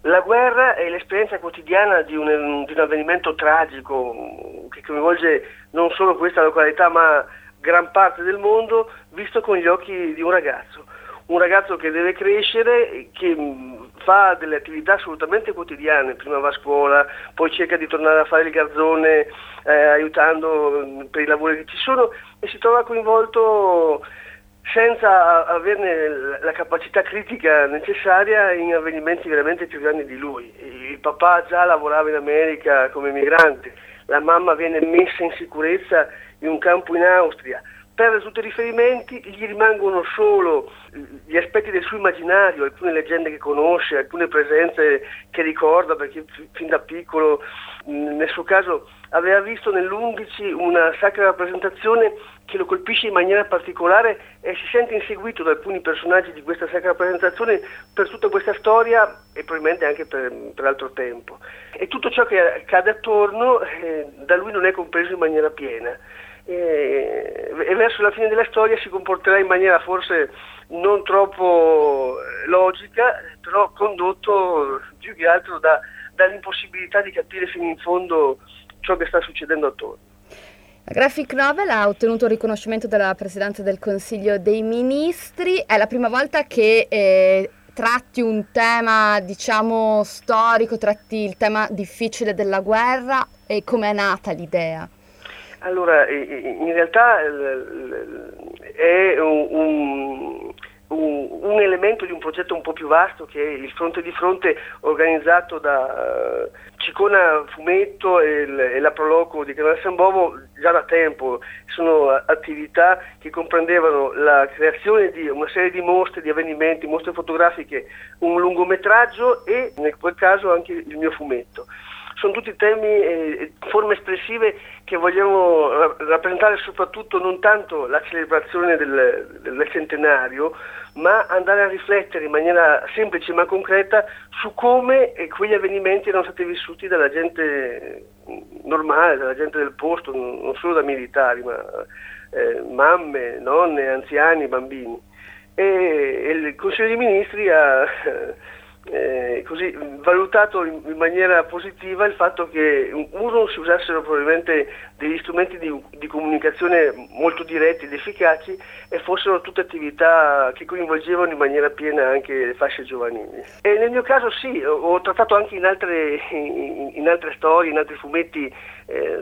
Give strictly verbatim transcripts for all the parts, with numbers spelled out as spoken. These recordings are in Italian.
La guerra è l'esperienza quotidiana di un, di un avvenimento tragico che coinvolge non solo questa località ma gran parte del mondo, visto con gli occhi di un ragazzo. Un ragazzo che deve crescere, che fa delle attività assolutamente quotidiane, prima va a scuola, poi cerca di tornare a fare il garzone eh, aiutando per i lavori che ci sono e si trova coinvolto senza averne la capacità critica necessaria in avvenimenti veramente più grandi di lui. Il papà già lavorava in America come migrante, la mamma viene messa in sicurezza in un campo in Austria, perde tutti i riferimenti, gli rimangono solo gli aspetti del suo immaginario, alcune leggende che conosce, alcune presenze che ricorda, perché fin da piccolo, nel suo caso, aveva visto nell'undici una sacra rappresentazione che lo colpisce in maniera particolare e si sente inseguito da alcuni personaggi di questa sacra rappresentazione per tutta questa storia e probabilmente anche per, per altro tempo. E tutto ciò che accade attorno eh, da lui non è compreso in maniera piena. E, e verso la fine della storia si comporterà in maniera forse non troppo logica, però condotto più che altro da, dall'impossibilità di capire fino in fondo ciò che sta succedendo attorno. La graphic novel ha ottenuto il riconoscimento dalla Presidenza del Consiglio dei Ministri, è la prima volta che eh, tratti un tema, diciamo, storico, tratti il tema difficile della guerra, e come è nata l'idea? Allora, in realtà è un, un, un elemento di un progetto un po' più vasto che è il Fronte di Fronte, organizzato da Cicona Fumetto e, e la Proloco di Canale San Bovo già da tempo. Sono attività che comprendevano la creazione di una serie di mostre, di avvenimenti, mostre fotografiche, un lungometraggio e nel quel caso anche il mio fumetto. Sono tutti temi e forme espressive che vogliamo rappresentare, soprattutto non tanto la celebrazione del, del centenario, ma andare a riflettere in maniera semplice ma concreta su come quegli avvenimenti erano stati vissuti dalla gente normale, dalla gente del posto, non solo da militari, ma eh, mamme, nonne, anziani, bambini. E, e il Consiglio dei Ministri ha Eh, così valutato in, in maniera positiva il fatto che uno si usassero probabilmente degli strumenti di, di comunicazione molto diretti ed efficaci e fossero tutte attività che coinvolgevano in maniera piena anche le fasce giovanili. E nel mio caso sì, ho, ho trattato anche in altre, in, in altre storie, in altri fumetti, eh,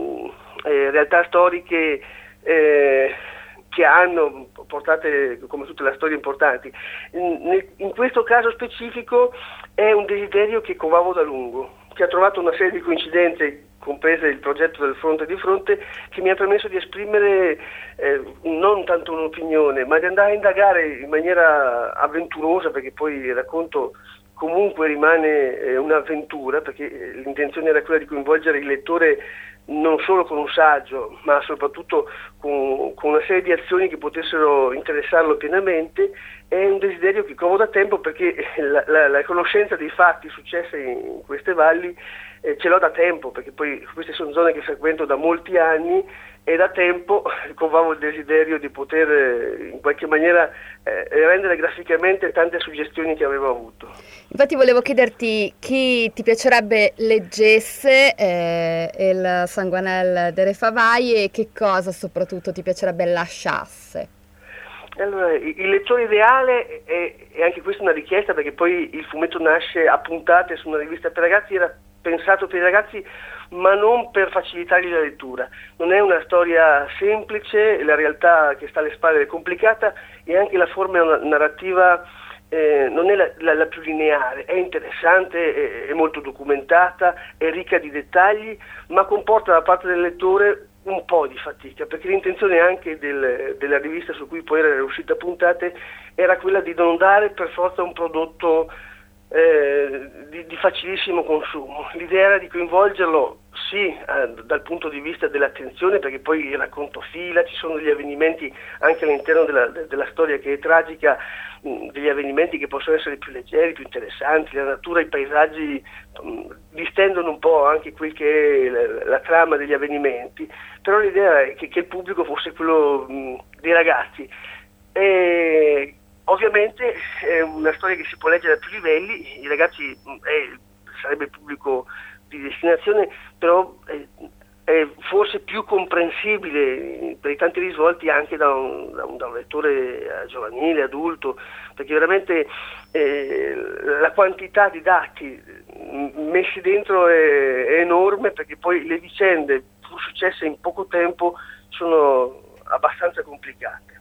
eh, realtà storiche eh, che hanno portate, come tutte le storie, importanti. In, in questo caso specifico è un desiderio che covavo da lungo, che ha trovato una serie di coincidenze, comprese il progetto del Fronte di Fronte, che mi ha permesso di esprimere eh, non tanto un'opinione, ma di andare a indagare in maniera avventurosa, perché poi il racconto comunque rimane eh, un'avventura, perché l'intenzione era quella di coinvolgere il lettore non solo con un saggio, ma soprattutto con, con una serie di azioni che potessero interessarlo pienamente. È un desiderio che covo da tempo, perché la, la, la conoscenza dei fatti successi in queste valli eh, ce l'ho da tempo, perché poi queste sono zone che frequento da molti anni e da tempo covavo il desiderio di poter eh, in qualche maniera eh, rendere graficamente tante suggestioni che avevo avuto. Infatti volevo chiederti chi ti piacerebbe leggesse eh, il Sanguinel de Refavai e che cosa soprattutto ti piacerebbe lasciasse. Allora, il lettore ideale, è, è anche questa una richiesta, perché poi il fumetto nasce a puntate su una rivista per ragazzi, era pensato per i ragazzi ma non per facilitargli la lettura. Non è una storia semplice, la realtà che sta alle spalle è complicata e anche la forma narrativa eh, non è la, la, la più lineare, è interessante, è, è molto documentata, è ricca di dettagli, ma comporta da parte del lettore un po' di fatica, perché l'intenzione anche del, della rivista su cui poi era uscita a puntate era quella di non dare per forza un prodotto eh, di, di facilissimo consumo. L'idea era di coinvolgerlo sì eh, dal punto di vista dell'attenzione, perché poi il racconto fila, ci sono degli avvenimenti anche all'interno della, della storia che è tragica, mh, degli avvenimenti che possono essere più leggeri, più interessanti, la natura, i paesaggi mh, distendono un po' anche quel che è la, la trama degli avvenimenti, però l'idea è che, che il pubblico fosse quello mh, dei ragazzi. E ovviamente è una storia che si può leggere a più livelli, i ragazzi eh, sarebbe il pubblico di destinazione, però eh, è forse più comprensibile per i tanti risvolti anche da un, da un, da un lettore giovanile, adulto, perché veramente eh, la quantità di dati messi dentro è, è enorme, perché poi le vicende pur successe in poco tempo sono abbastanza complicate.